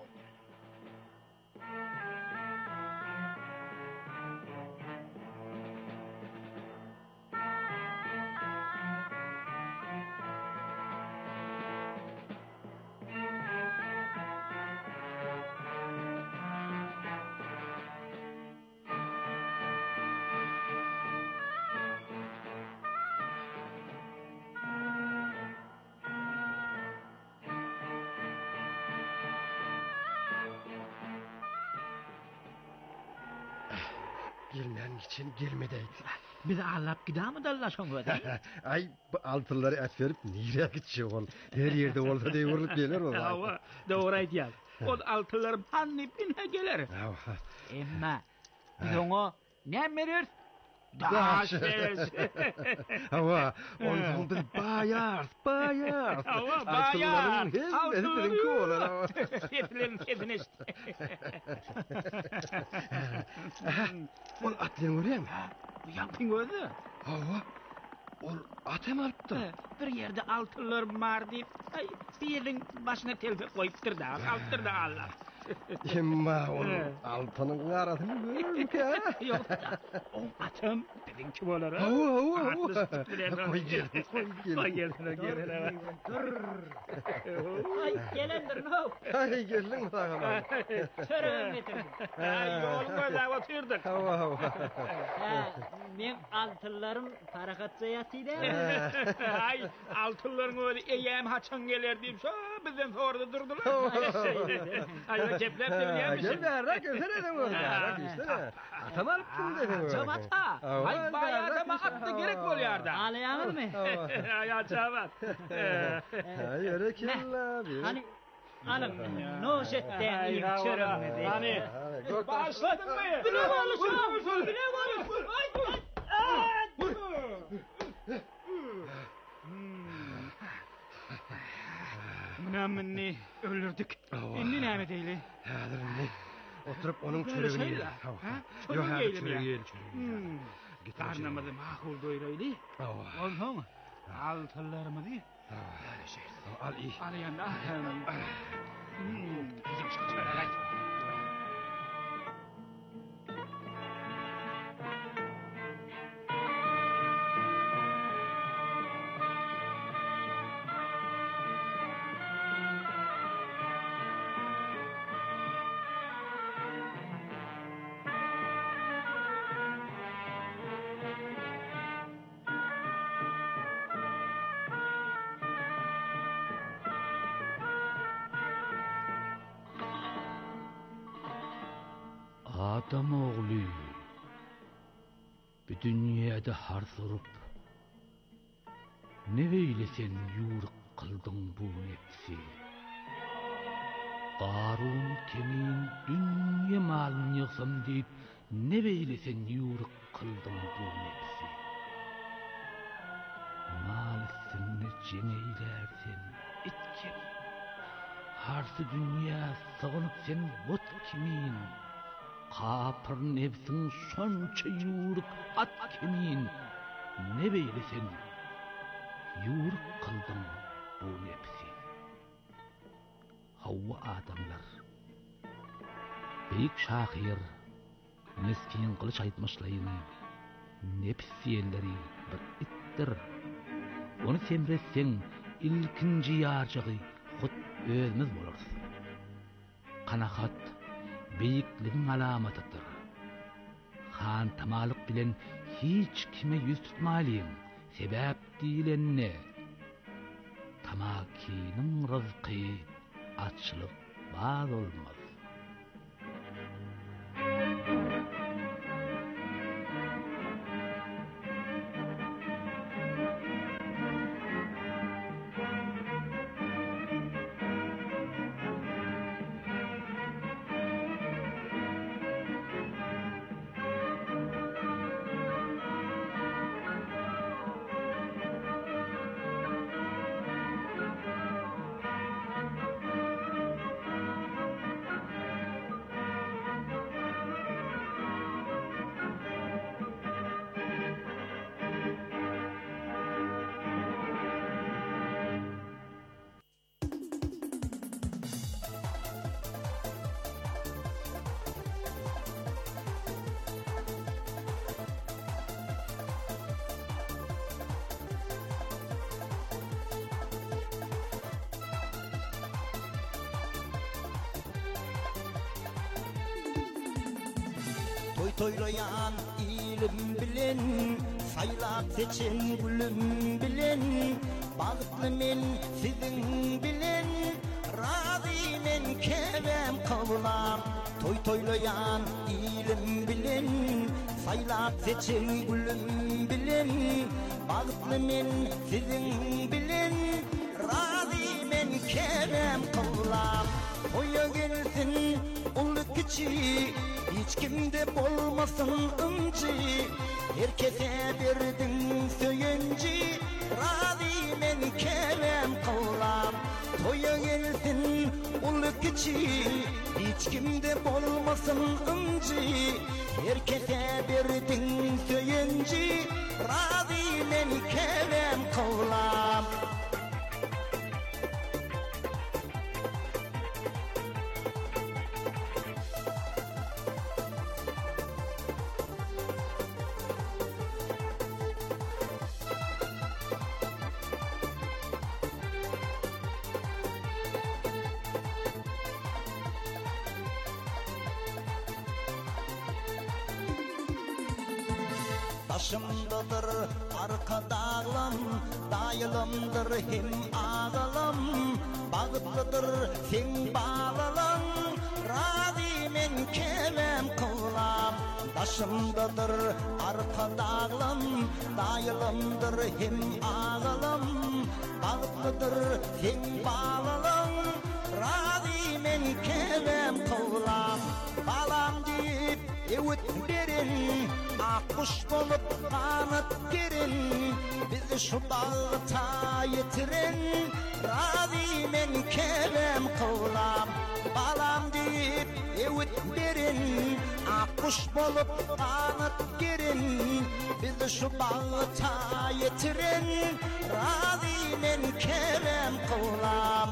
Girmen için girmedeydi. Bizi allap gidami dallaşan öde. Ay bu altınları et verip nire gidecek ol. Her yerde olsa devrılıp gelir o. Hava doğru aytýar. O altınlarım hanni binhe geler. Emma biz ona ne verir? Daş veririz. Hava ondan biz bayar, bayar. Hava bayar. Altınların hepsi kolar hava. Setlerin setini işte. Ol atlayın oraya mı? Yapın özü. Hava ol atem alıptı. Bir yerde altınlarım var deyip ay, bir yerin başına telfe koyuptur da alttır da Allah. Emma ol altının arasını görürük ya. Yok da o atım dedinki bolar. Hava hava hava. Koy gelin koy gelin. Koy gelin gelin. Ay gelendir no. Ay gelin bakalım. Çörüm getirdim. Ay yolun da oturduk. Hava hava. Ha, men altınlarım parakatça yatıydı. Ay altınların öyle eyem haçan gelir deyip şu bizden sonra durdular. Ay ceplep de biliyor musun? Gel de rak öfere de bu. Rak işte. Atam alıptın dedim. Çabat ha. Ay bayağı adama attı gerek oluyor da. Ağlayanır mı? Ay çabat. Ay öyle kella bir. Hani alın noş etten iyi çörüm dedi. Hani başladın mı? Bile varlısın. Bile varlısın. Ay ay. Münamminni öldürdük. İndi näme deyli? Hadırınni. Oturup onun Böyle çörüğünü şey yiyelim. ya, Hava. ha? Yok Çörüğünü abi yiyelim ya. çörüğü yiyelim çörüğünü. Karnımızı mahul doyuraylı. Hava. Olsun. Altınlarımızı. Öyle şey. Al iyi. Al yanına. Hmm, bizim şu çörek. Adam oğlu, bir dünyada har sorup, ne beyle sen yuruk kıldın bu nefsi? Qarun kemin dünya malını yıksam deyip, ne beyle sen yuruk kıldın bu nefsi? Mal üstünde ceneylersen it kemin, harsı dünya sığınıp sen bot kimin? Kapır nefsin şonça yuruk at kemin, ne beylesin, yuruk kıldın bu nefsi. Havva adamlar, beyik şahir, meskin kılıç aytmışlayın, nefsiyelleri bir ittir. Onu semretsen, ilkinci yarcağı, hut özümüz buluruz. Kanakat, beyikliğin alamatıdır. Han tamalık bilen hiç kime yüz tutmalıyım. Sebep değilen ne? Tamakinin rızkı açlık bağlı olmaz. toylayan ilim bilen saylap seçen gülüm bilen bağıtlı men sizin bilen razı men kevem kavlam toy toylayan ilim bilen saylap seçen gülüm bilen bağıtlı men sizin bilen razı men kevem kavlam toya gelsin ulu kiçi hiç kimde bolmasın ımcı herkese birdin söyünci razı men kerem kavlam toya gelsin ulu kiçi hiç kimde bolmasın ımcı herkese birdin söyünci razı men kerem kavlam Başımdadır arka dağlam, dayılımdır hem ağalam. Bağıtlıdır sen bağlalan, razı men kelem kılam. Başımdadır arka dağlam, dayılımdır hem ağalam. Bağıtlıdır sen bağlalan, razı men kelem kılam. Balam deyip evut verin, akkuş bolup kanat girin, bizi şu dağıta yetirin, razı men kelem kılam. Balam deyip evut verin, akkuş bolup kanat girin, bizi şu dağıta yetirin, razı men kelem kılam.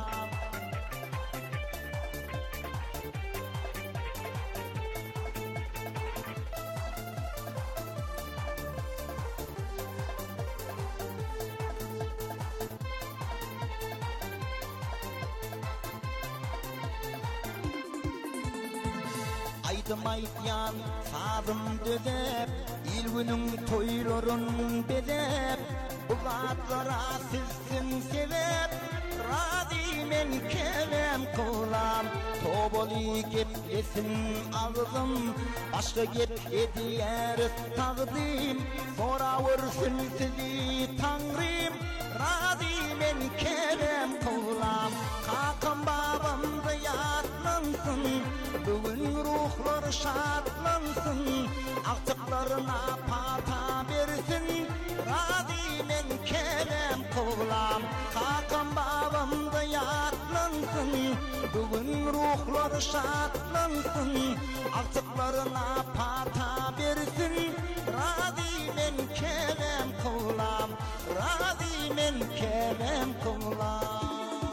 Aydım aytyan sazım dödep İlgünün toyların bedep Bulatlara sizsin sebep Razı men kelem kılam Toboli gep esin ağzım Başka gep ediyer tağdim Sonra vursun sizi tanrım Razı men kelem kılam Kakam babamda yatlansın Bugün ruhlar şatlansın Aktıklarına pata versin Razı men kelem kılam Kakam babamda yatlansın Bugün ruhlar şatlansın Aktıklarına pata versin Razı men kelem kılam Razı men kelem kılam.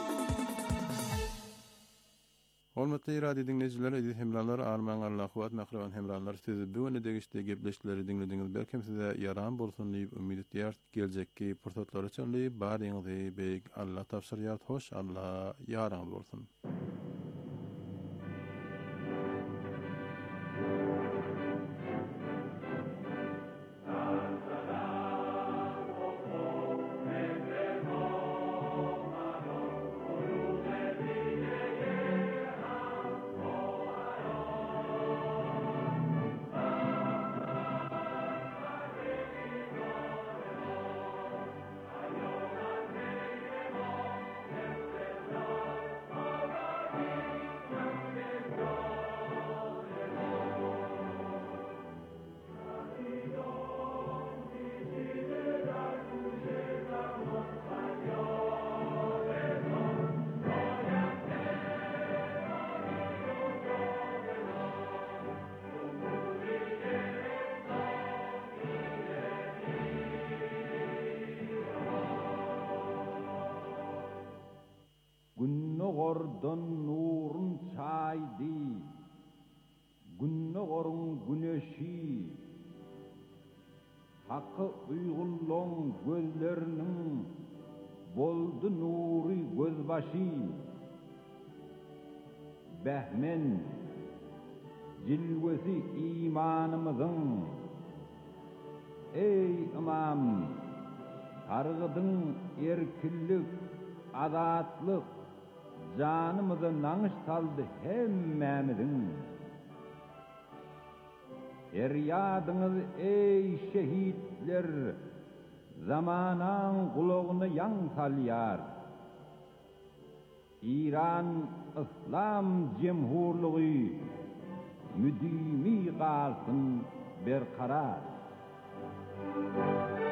Hormatly radio dinleyijiler, edip hemralar, arman Allah kuwat mahraban hemralar, sizi bu öne degişde gepleşikleri dinlediňiz. Belkem size yaran bolsun diýip ümid edýär. Geljekki pursatlar üçin diýip baryňyzy beýik Allah tapşyrýar. Hoş Allah ýaraňyz bolsun. Günnogordan nurun çaydi, günnogorun güneşi, hakkı uygulon gözlerinin boldu nuri gözbaşı. Behmen, cilvesi imanımızın. Ey imam, targıdın erkillik, azatlık, canımızı nanış saldı hemmemizin. Feryadınız ey şehitler, zamanan kulağını yan salyar. İran İslam Cemhurluğu müdimi kalsın berkarar.